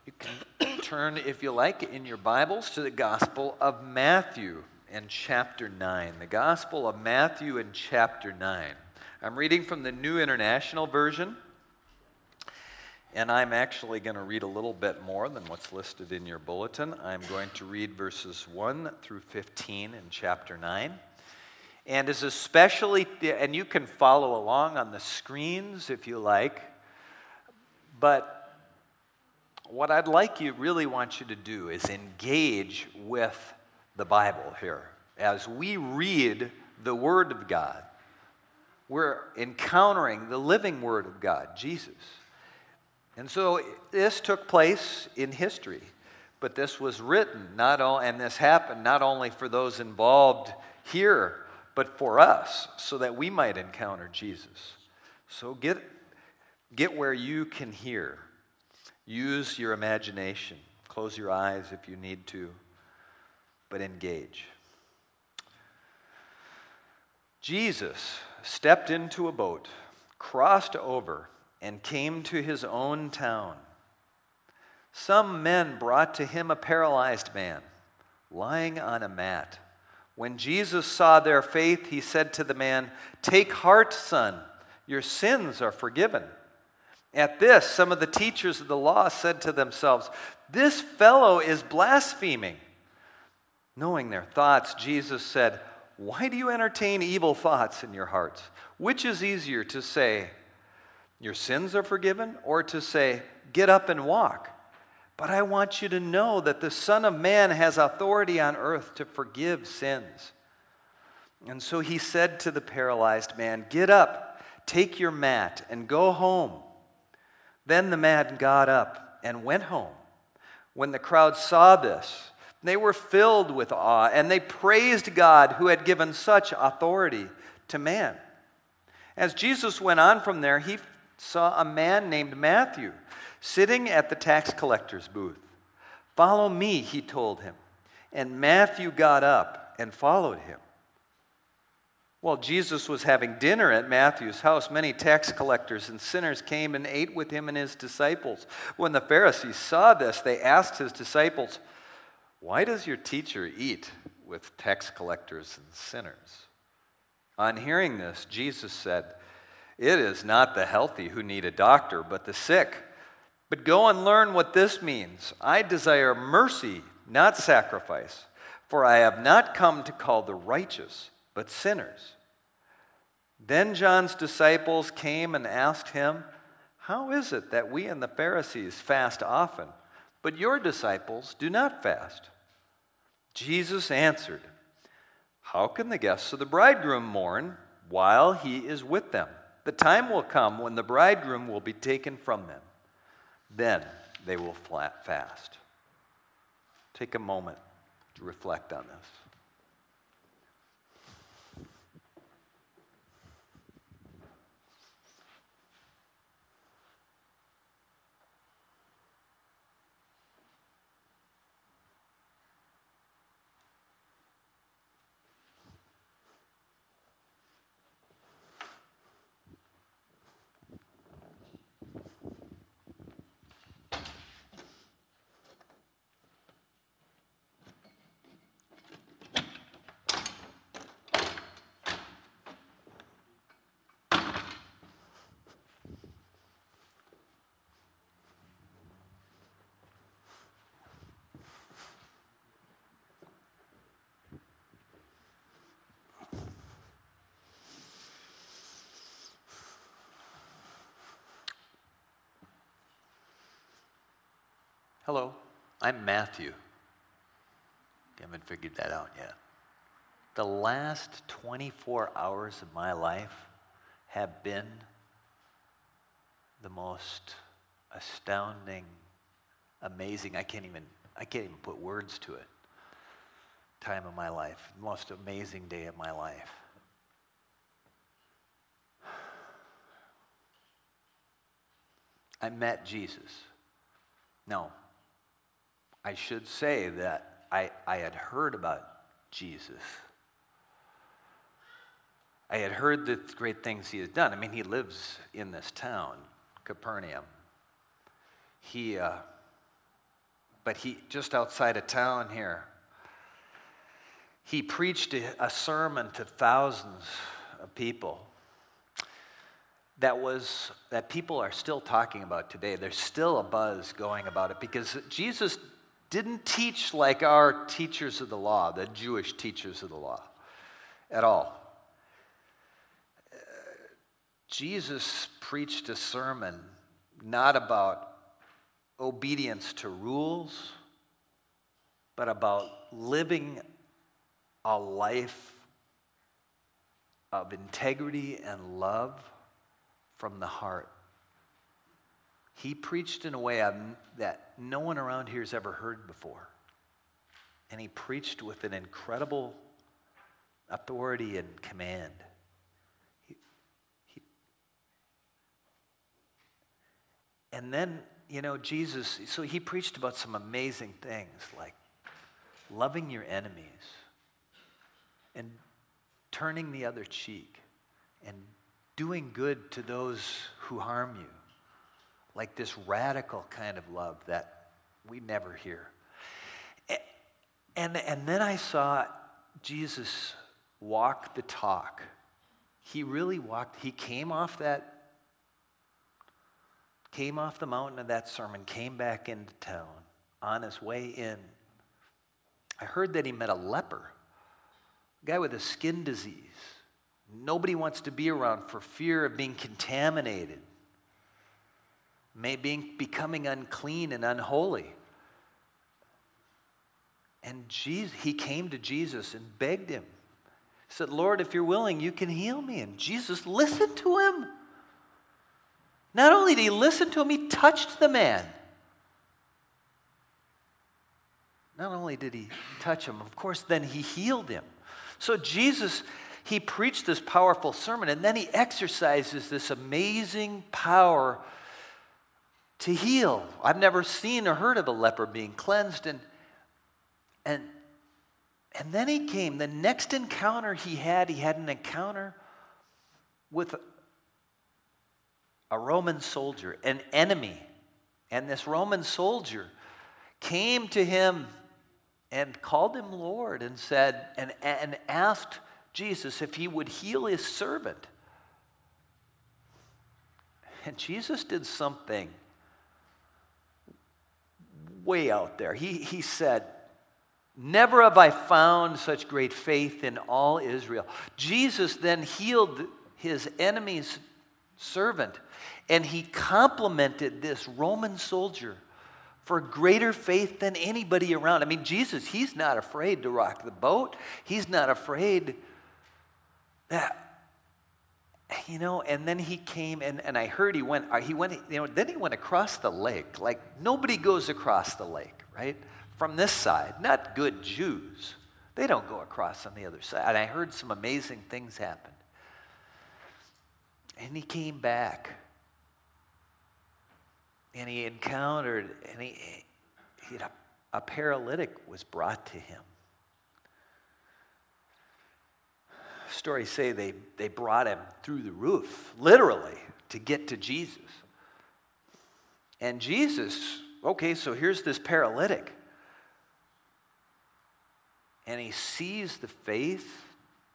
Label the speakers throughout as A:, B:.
A: You can turn, if you like, in your Bibles to the Gospel of Matthew and chapter 9. The Gospel of Matthew and chapter 9. I'm reading from the New International Version, and I'm actually going to read a little bit more than what's listed in your bulletin. I'm going to read verses 1 through 15 in chapter 9. And is especially, and you can follow along on the screens if you like, but what I'd really want you to do is engage with the Bible here. As we read the Word of God, we're encountering the living Word of God, Jesus. And so this took place in history, but this was written, and this happened not only for those involved here, but for us, so that we might encounter Jesus. So get where you can hear. Use your imagination. Close your eyes if you need to, but engage. Jesus stepped into a boat, crossed over, and came to his own town. Some men brought to him a paralyzed man, lying on a mat. When Jesus saw their faith, he said to the man, "Take heart, son, your sins are forgiven." At this, some of the teachers of the law said to themselves, "This fellow is blaspheming." Knowing their thoughts, Jesus said, "Why do you entertain evil thoughts in your hearts? Which is easier to say, 'Your sins are forgiven,' or to say, 'Get up and walk'? But I want you to know that the Son of Man has authority on earth to forgive sins." And so he said to the paralyzed man, "Get up, take your mat, and go home." Then the man got up and went home. When the crowd saw this, they were filled with awe, and they praised God who had given such authority to man. As Jesus went on from there, he saw a man named Matthew sitting at the tax collector's booth. "Follow me," he told him. And Matthew got up and followed him. While Jesus was having dinner at Matthew's house, many tax collectors and sinners came and ate with him and his disciples. When the Pharisees saw this, they asked his disciples, "Why does your teacher eat with tax collectors and sinners?" On hearing this, Jesus said, "It is not the healthy who need a doctor, but the sick. But go and learn what this means. I desire mercy, not sacrifice, for I have not come to call the righteous, but sinners." Then John's disciples came and asked him, "How is it that we and the Pharisees fast often, but your disciples do not fast?" Jesus answered, "How can the guests of the bridegroom mourn while he is with them? The time will come when the bridegroom will be taken from them. Then they will fast." Take a moment to reflect on this. Hello, I'm Matthew. You haven't figured that out yet. The last 24 hours of my life have been the most astounding, amazing, I can't even put words to it, time of my life, the most amazing day of my life. I met Jesus. No, I should say that I had heard about Jesus. I had heard the great things he has done. I mean, he lives in this town, Capernaum. He but he just outside of town here. He preached a sermon to thousands of people that people are still talking about today. There's still a buzz going about it because Jesus didn't teach like our teachers of the law, the Jewish teachers of the law, at all. Jesus preached a sermon not about obedience to rules, but about living a life of integrity and love from the heart. He preached in a way that no one around here has ever heard before. And he preached with an incredible authority and command. And then, Jesus, so he preached about some amazing things like loving your enemies and turning the other cheek and doing good to those who harm you. Like this radical kind of love that we never hear. And then I saw Jesus walk the talk. He really walked, he came off the mountain of that sermon, came back into town. On his way in, I heard that he met a leper, a guy with a skin disease. Nobody wants to be around for fear of being contaminated, becoming unclean and unholy. And he came to Jesus and begged him. He said, Lord, if you're willing, you can heal me. And Jesus listened to him. Not only did he listen to him, he touched the man. Not only did he touch him, of course, then he healed him. So Jesus, he preached this powerful sermon, and then he exercises this amazing power to heal. I've never seen or heard of a leper being cleansed. And then he came. The next encounter he had an encounter with a Roman soldier, an enemy. And this Roman soldier came to him and called him Lord and said, and asked Jesus if he would heal his servant. And Jesus did something way out there. He said, never have I found such great faith in all Israel. Jesus then healed his enemy's servant, and he complimented this Roman soldier for greater faith than anybody around. I mean, Jesus, he's not afraid to rock the boat. He's not afraid that, and then he came, and I heard he went, then he went across the lake. Like, nobody goes across the lake, right? From this side, not good Jews. They don't go across on the other side. And I heard some amazing things happen. And he came back. And he encountered, a paralytic was brought to him. Stories say they brought him through the roof, literally, to get to Jesus. And Jesus, okay, so here's this paralytic. And he sees the faith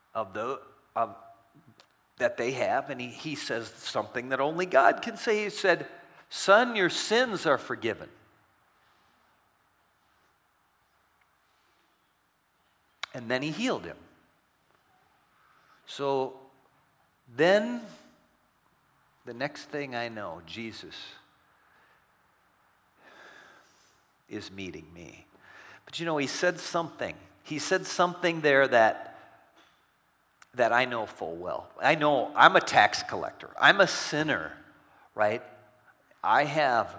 A: that they have, and he says something that only God can say. He said, son, your sins are forgiven. And then he healed him. So then, the next thing I know, Jesus is meeting me. But he said something. He said something there that I know full well. I know I'm a tax collector. I'm a sinner, right? I have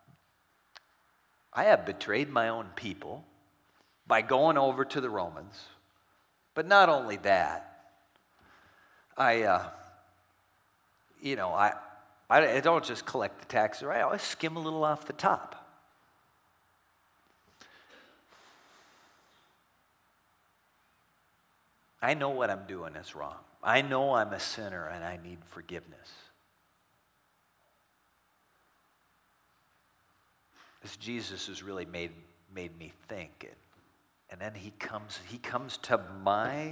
A: betrayed my own people by going over to the Romans. But not only that, I don't just collect the taxes, right? I always skim a little off the top. I know what I'm doing is wrong. I know I'm a sinner and I need forgiveness. This Jesus has really made made me think it. And then he comes to my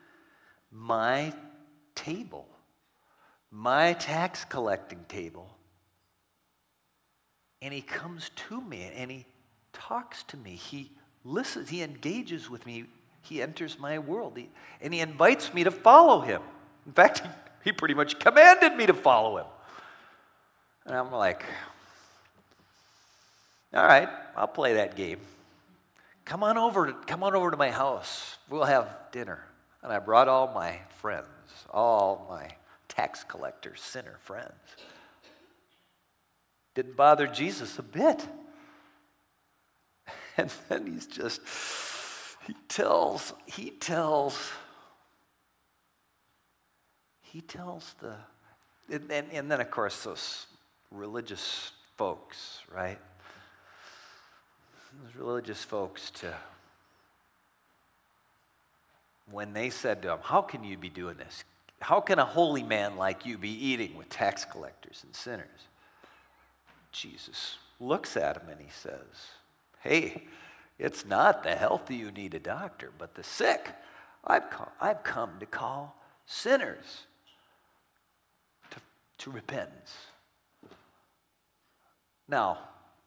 A: table, my tax collecting table. And he comes to me and he talks to me. He listens, he engages with me. He enters my world. And he invites me to follow him. In fact, he pretty much commanded me to follow him. And I'm like, all right, I'll play that game. Come on over to my house. We'll have dinner. And I brought all my friends, all my tax collector, sinner friends. Didn't bother Jesus a bit. And then he tells and then of course those religious folks, right? Those religious folks, when they said to him, how can you be doing this? How can a holy man like you be eating with tax collectors and sinners? Jesus looks at him and he says, hey, it's not the healthy who need a doctor, but the sick. I've come to call sinners to repentance. Now,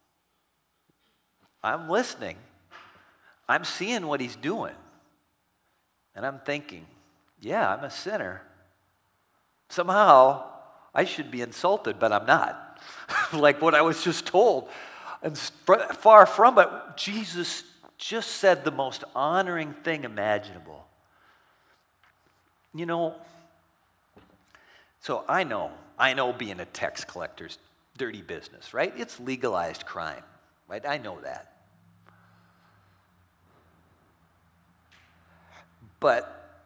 A: I'm listening. I'm seeing what he's doing. And I'm thinking, yeah, I'm a sinner. Somehow, I should be insulted, but I'm not. Like what I was just told. And far from it, Jesus just said the most honoring thing imaginable. You know, so I know being a tax collector's dirty business, right? It's legalized crime, right? I know that. But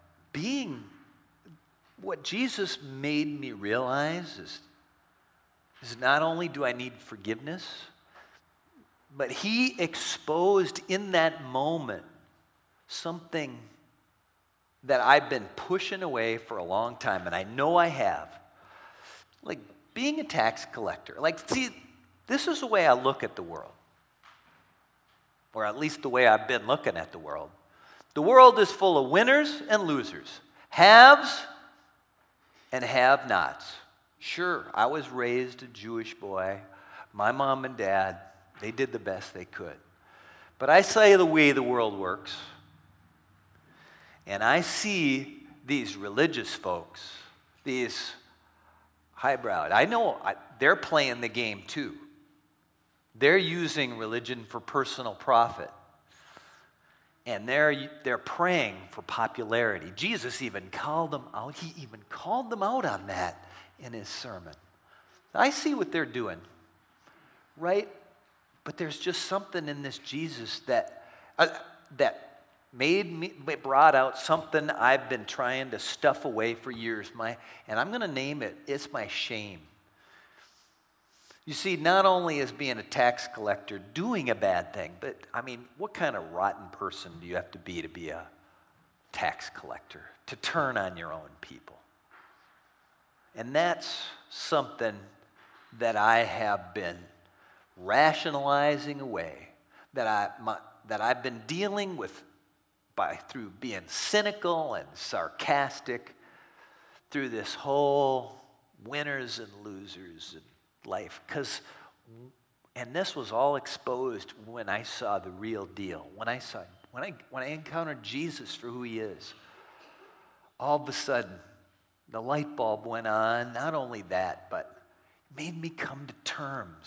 A: what Jesus made me realize is not only do I need forgiveness, but he exposed in that moment something that I've been pushing away for a long time, and I know I have. Like being a tax collector. Like, see, this is the way I look at the world. Or at least the way I've been looking at the world. The world is full of winners and losers, haves and have-nots. Sure, I was raised a Jewish boy. My mom and dad, they did the best they could. But I say the way the world works, and I see these religious folks, these highbrowed. I know they're playing the game too. They're using religion for personal profit. And they're praying for popularity. Jesus even called them out. He even called them out on that in his sermon. I see what they're doing, right? But there's just something in this Jesus that brought out something I've been trying to stuff away for years. And I'm going to name it. It's my shame. You see, not only is being a tax collector doing a bad thing, but I mean, what kind of rotten person do you have to be a tax collector, to turn on your own people? And that's something that I have been rationalizing away, that I've been dealing with through being cynical and sarcastic through this whole winners and losers life. And this was all exposed when I saw the real deal. When I encountered Jesus for who he is, all of a sudden the light bulb went on. Not only that, but it made me come to terms.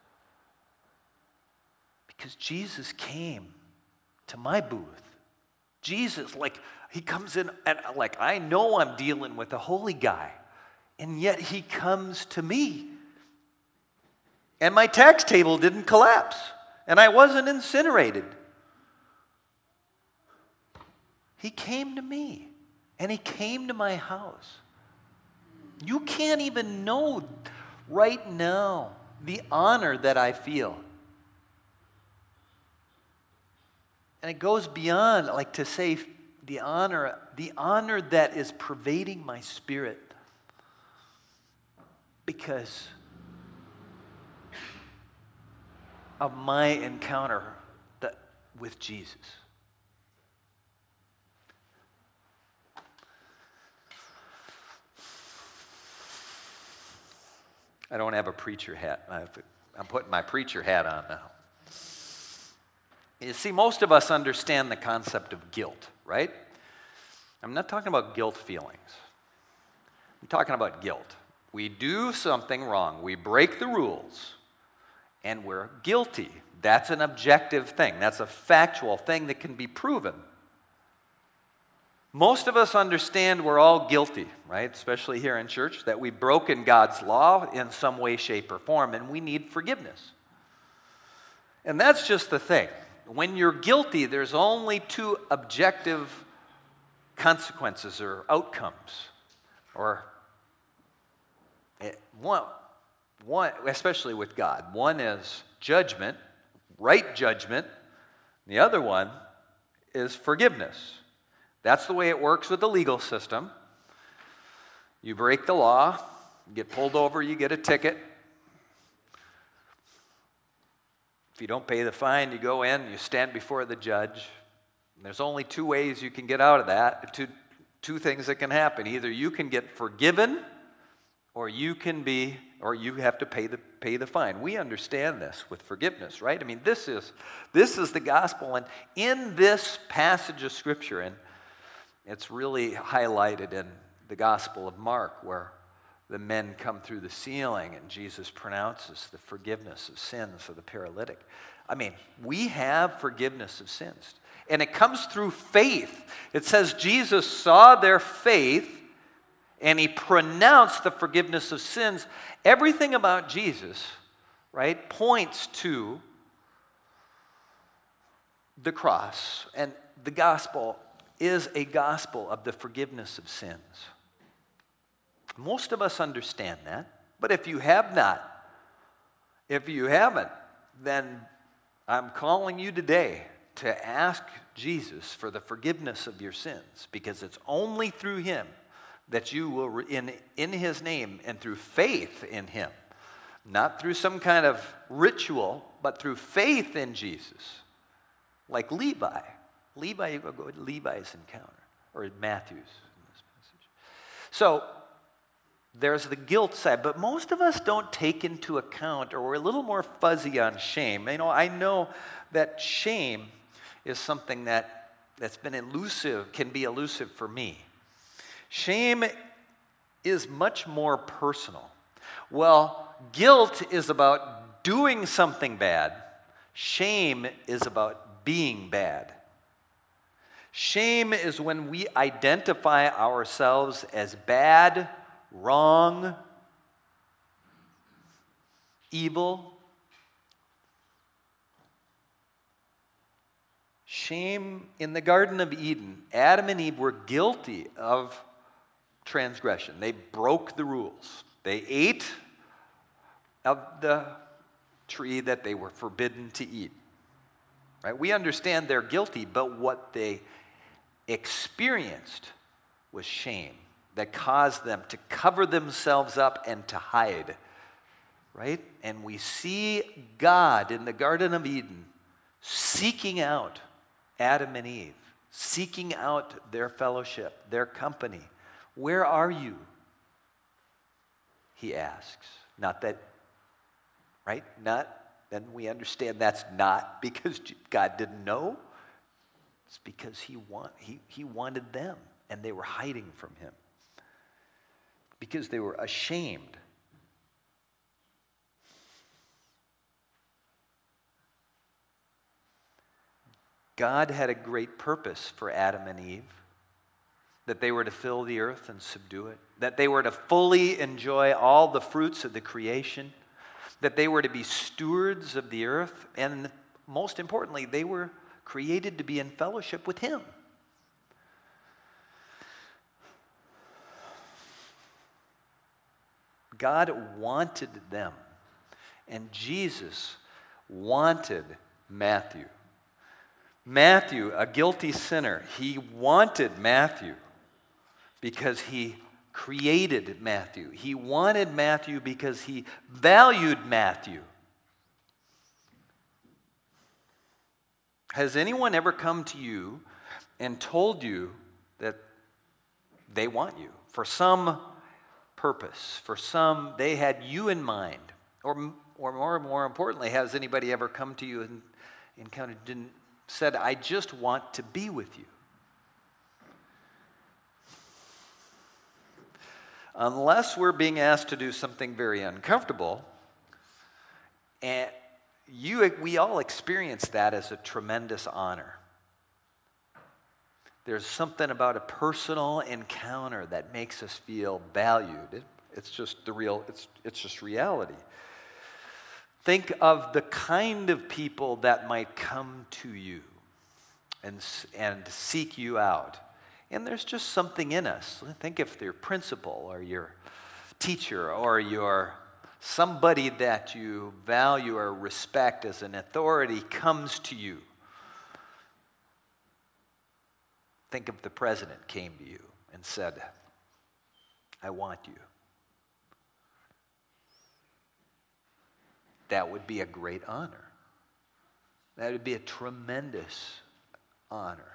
A: Because Jesus came to my booth. Jesus, he comes in and I know I'm dealing with a holy guy, and yet he comes to me. And my tax table didn't collapse, and I wasn't incinerated. He came to me, and he came to my house. You can't even know right now the honor that I feel. And it goes beyond, to say the honor that is pervading my spirit. Because of my encounter with Jesus. I don't have a preacher hat. I'm putting my preacher hat on now. You see, most of us understand the concept of guilt, right? I'm not talking about guilt feelings. I'm talking about guilt. We do something wrong. We break the rules, and we're guilty. That's an objective thing. That's a factual thing that can be proven. Most of us understand we're all guilty, right? Especially here in church, that we've broken God's law in some way, shape, or form, and we need forgiveness. And that's just the thing. When you're guilty, there's only two objective consequences or outcomes. Or one, especially with God. One is judgment, right judgment. The other one is forgiveness. That's the way it works with the legal system. You break the law, you get pulled over, you get a ticket. If you don't pay the fine, you go in, you stand before the judge. And there's only two ways you can get out of that, two things that can happen. Either you can get forgiven, or you have to pay the fine. We understand this with forgiveness, right? I mean, this is the gospel. And in this passage of Scripture, and it's really highlighted in the Gospel of Mark, where the men come through the ceiling and Jesus pronounces the forgiveness of sins of the paralytic. I mean, we have forgiveness of sins. And it comes through faith. It says Jesus saw their faith and he pronounced the forgiveness of sins. Everything about Jesus, right, points to the cross. And the gospel is a gospel of the forgiveness of sins. Most of us understand that, but if you haven't, then I'm calling you today to ask Jesus for the forgiveness of your sins, because it's only through him that you will, in his name and through faith in him, not through some kind of ritual, but through faith in Jesus, like Levi. Levi, you go to Levi's encounter, or Matthew's in this passage. So there's the guilt side, but most of us don't take into account, or we're a little more fuzzy on shame. I know that shame is something that's been elusive, can be elusive for me. Shame is much more personal. Well, guilt is about doing something bad. Shame is about being bad. Shame is when we identify ourselves as bad, wrong, evil. Shame in the Garden of Eden, Adam and Eve were guilty of transgression. They broke the rules. They ate of the tree that they were forbidden to eat. Right? We understand they're guilty, but what they experienced was shame that caused them to cover themselves up and to hide. Right? And we see God in the Garden of Eden seeking out Adam and Eve, seeking out their fellowship, their company. Where are you? He asks. Not that, right? Then we understand that's not because God didn't know. It's because he wanted them, and they were hiding from him because they were ashamed. God had a great purpose for Adam and Eve, that they were to fill the earth and subdue it, that they were to fully enjoy all the fruits of the creation, that they were to be stewards of the earth, and most importantly, they were created to be in fellowship with him. God wanted them, and Jesus wanted Matthew. Matthew, a guilty sinner, he wanted Matthew because he created Matthew. He wanted Matthew because he valued Matthew. Has anyone ever come to you and told you that they want you for some purpose, they had you in mind? Or more importantly, has anybody ever come to you and said, I just want to be with you? Unless we're being asked to do something very uncomfortable, and we all experience that as a tremendous honor. There's something about a personal encounter that makes us feel valued. It's just it's just reality. Think of the kind of people that might come to you and seek you out. And there's just something in us. Think if your principal or your teacher or your somebody that you value or respect as an authority comes to you. Think if the president came to you and said, I want you. That would be a great honor. That would be a tremendous honor.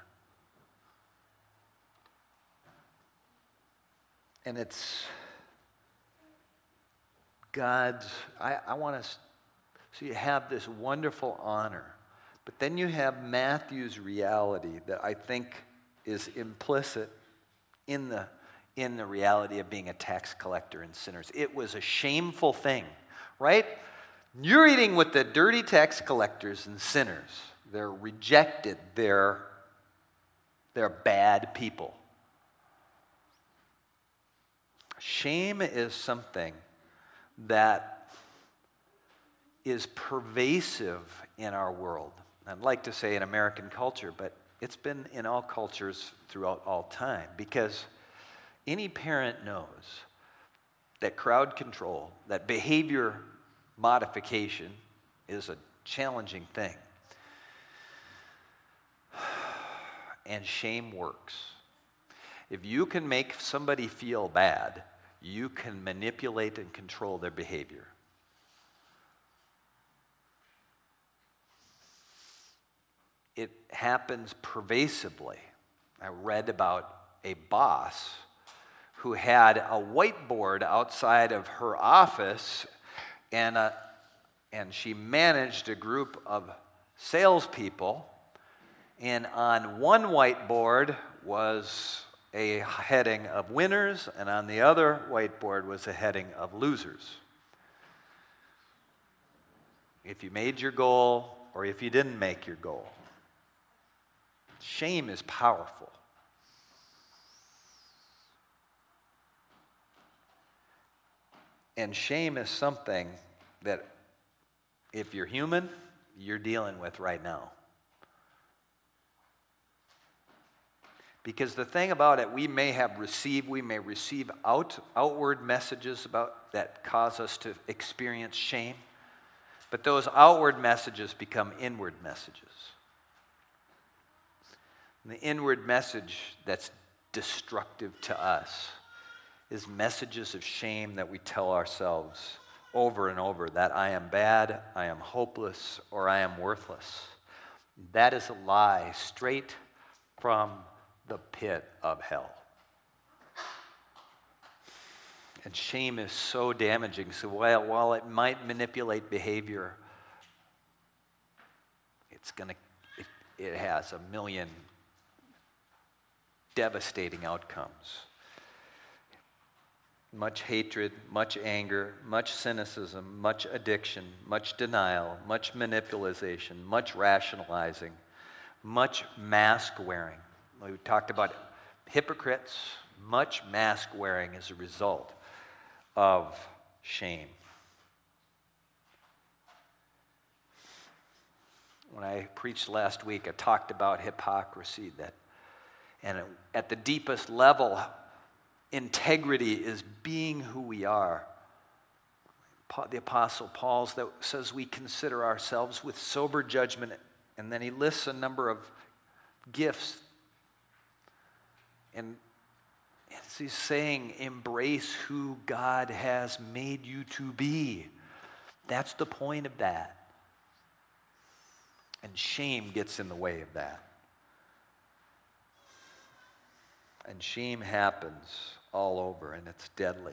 A: And it's God's, I want us, so you have this wonderful honor, but then you have Matthew's reality that I think is implicit in the reality of being a tax collector and sinners. It was a shameful thing, right? You're eating with the dirty tax collectors and sinners. They're rejected. They're bad people. Shame is something that is pervasive in our world. I'd like to say in American culture, but it's been in all cultures throughout all time, because any parent knows that crowd control, that behavior modification is a challenging thing. And shame works. If you can make somebody feel bad, you can manipulate and control their behavior. It happens pervasively. I read about a boss who had a whiteboard outside of her office, and she managed a group of salespeople, and on one whiteboard was a heading of winners, and on the other whiteboard was a heading of losers. If you made your goal or if you didn't make your goal. Shame is powerful. And shame is something that, if you're human, you're dealing with right now. Because the thing about it, we may receive outward messages about that cause us to experience shame, but those outward messages become inward messages. And the inward message that's destructive to us is messages of shame that we tell ourselves over and over, that I am bad, I am hopeless, or I am worthless. That is a lie straight from the pit of hell. And shame is so damaging. So while it might manipulate behavior, it has a million devastating outcomes. Much hatred, much anger, much cynicism, much addiction, much denial, much manipulation, much rationalizing, much mask wearing. We talked about hypocrites, much mask wearing as a result of shame. When I preached last week, I talked about hypocrisy, at the deepest level, integrity is being who we are. The Apostle Paul that says we consider ourselves with sober judgment, and then he lists a number of gifts. And as he's saying, embrace who God has made you to be. That's the point of that. And shame gets in the way of that. And shame happens all over, and it's deadly.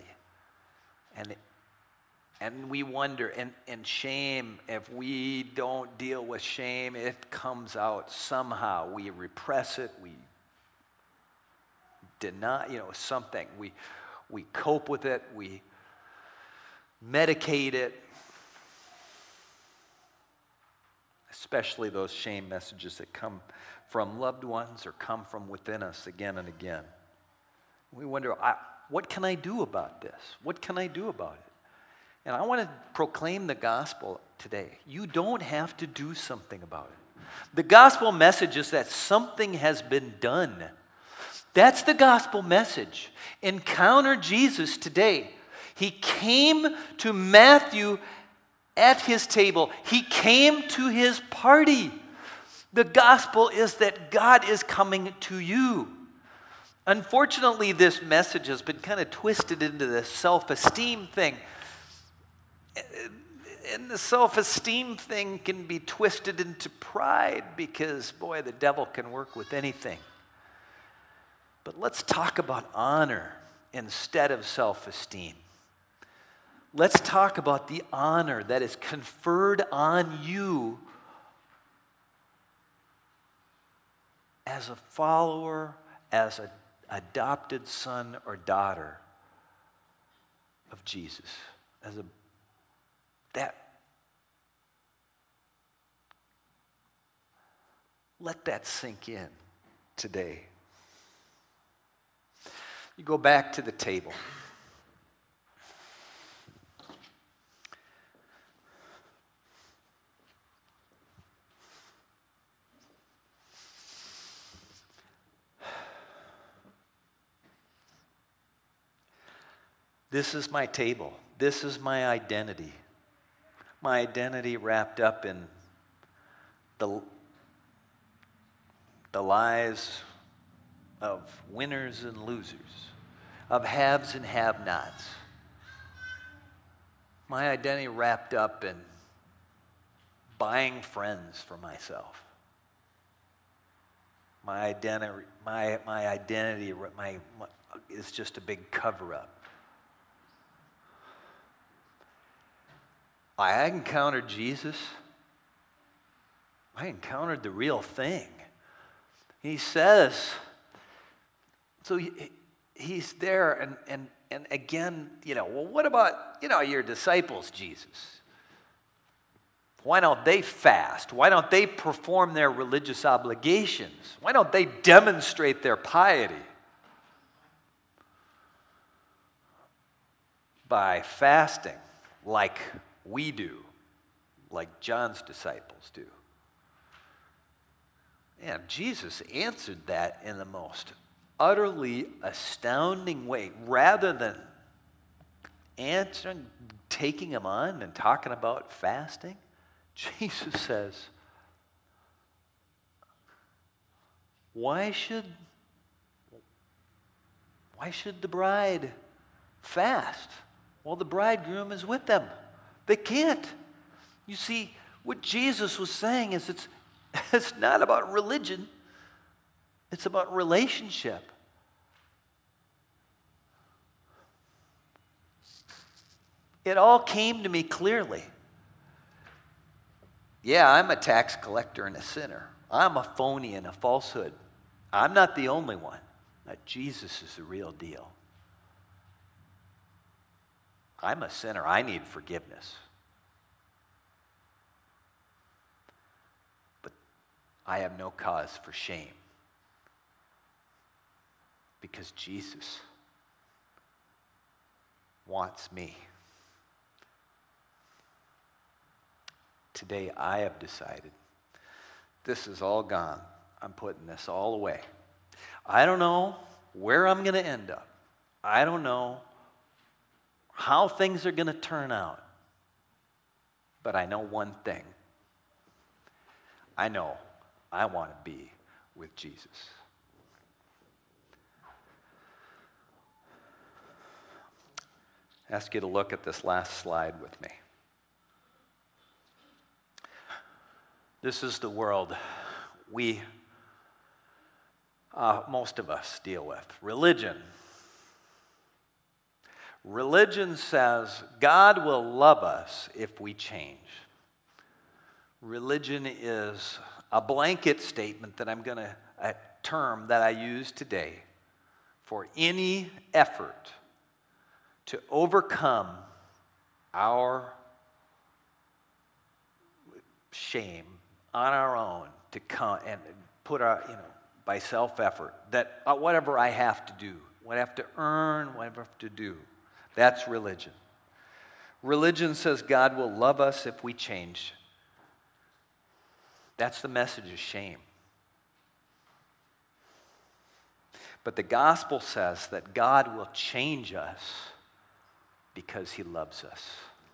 A: And we wonder, and shame, if we don't deal with shame, it comes out somehow. We repress it, we deny, something. We cope with it, we medicate it. Especially those shame messages that come from loved ones or come from within us again and again. We wonder, what can I do about this? What can I do about it? And I want to proclaim the gospel today. You don't have to do something about it. The gospel message is that something has been done. That's the gospel message. Encounter Jesus today. He came to Matthew at his table. He came to his party. The gospel is that God is coming to you. Unfortunately, this message has been kind of twisted into this self-esteem thing. And the self-esteem thing can be twisted into pride because, boy, the devil can work with anything. But let's talk about honor instead of self-esteem. Let's talk about the honor that is conferred on you as a follower, as an adopted son or daughter of Jesus. Let that sink in today. You go back to the table. This is my table. This is my identity. My identity wrapped up in the lies of winners and losers, of haves and have-nots. My identity wrapped up in buying friends for myself. My identity is just a big cover-up. I encountered Jesus. I encountered the real thing. He says, so he's there, and again, well, what about, your disciples, Jesus? Why don't they fast? Why don't they perform their religious obligations? Why don't they demonstrate their piety? By fasting, like we do, like John's disciples do. And Jesus answered that in the most utterly astounding way. Rather than taking him on and talking about fasting, Jesus says, why should the bride fast? Well, the bridegroom is with them. They can't. You see, what Jesus was saying is it's not about religion. It's about relationship. It all came to me clearly. Yeah, I'm a tax collector and a sinner. I'm a phony and a falsehood. I'm not the only one. But Jesus is the real deal. I'm a sinner. I need forgiveness. But I have no cause for shame. Because Jesus wants me. Today I have decided this is all gone. I'm putting this all away. I don't know where I'm going to end up. I don't know how things are going to turn out. But I know one thing. I know I want to be with Jesus. I ask you to look at this last slide with me. This is the world we, most of us, deal with. Religion. Religion says God will love us if we change. Religion is a blanket statement that a term that I use today for any effort to overcome our shame on our own, to come and put our, by self-effort, that whatever I have to do, what I have to earn, whatever I have to do, that's religion. Religion says God will love us if we change. That's the message of shame. But the gospel says that God will change us because he loves us.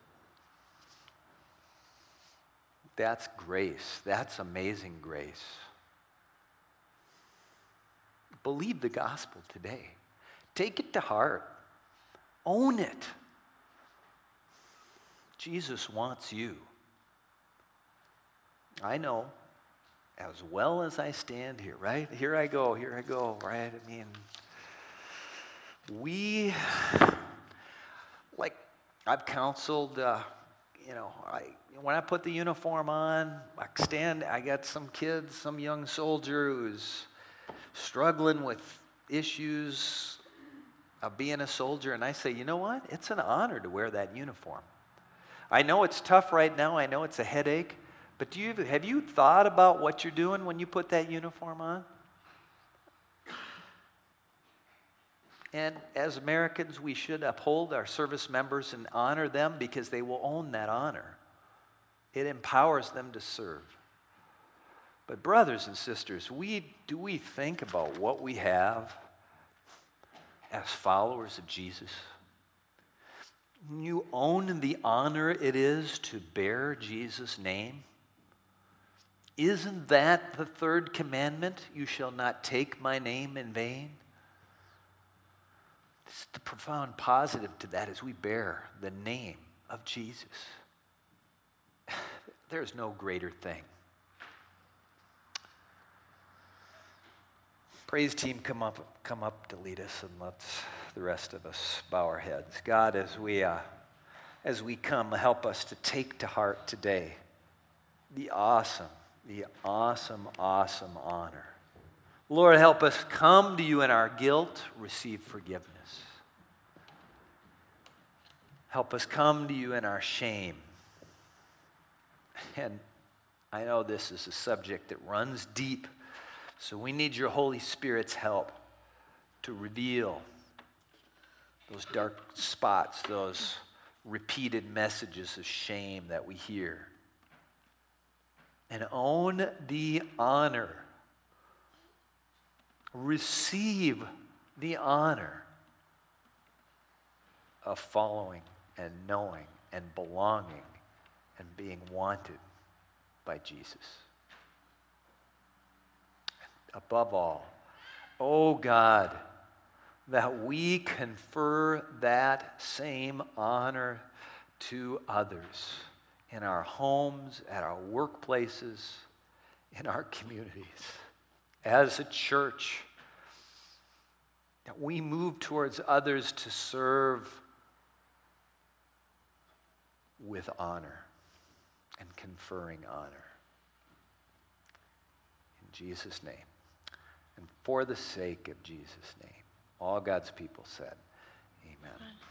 A: That's grace. That's amazing grace. Believe the gospel today. Take it to heart. Own it. Jesus wants you. I know, as well as I stand here, right? Here I go, right? I mean, I've counseled, when I put the uniform on, I got some kids, some young soldier who's struggling with issues of being a soldier, and I say, you know what? It's an honor to wear that uniform. I know it's tough right now. I know it's a headache. But have you thought about what you're doing when you put that uniform on? And as Americans, we should uphold our service members and honor them because they will own that honor. It empowers them to serve. But brothers and sisters, do we think about what we have as followers of Jesus? You own the honor it is to bear Jesus' name. Isn't that the third commandment? You shall not take my name in vain. The profound positive to that is we bear the name of Jesus. There's no greater thing. Praise team, come up to lead us, and let's the rest of us bow our heads. God, as we come, help us to take to heart today the awesome honor. Lord, help us come to you in our guilt, receive forgiveness. Help us come to you in our shame. And I know this is a subject that runs deep, so we need your Holy Spirit's help to reveal those dark spots, those repeated messages of shame that we hear. And own the honor. Receive the honor of following and knowing and belonging and being wanted by Jesus. Above all, oh God, that we confer that same honor to others in our homes, at our workplaces, in our communities. As a church, that we move towards others to serve with honor and conferring honor. In Jesus' name, and for the sake of Jesus' name, all God's people said, amen.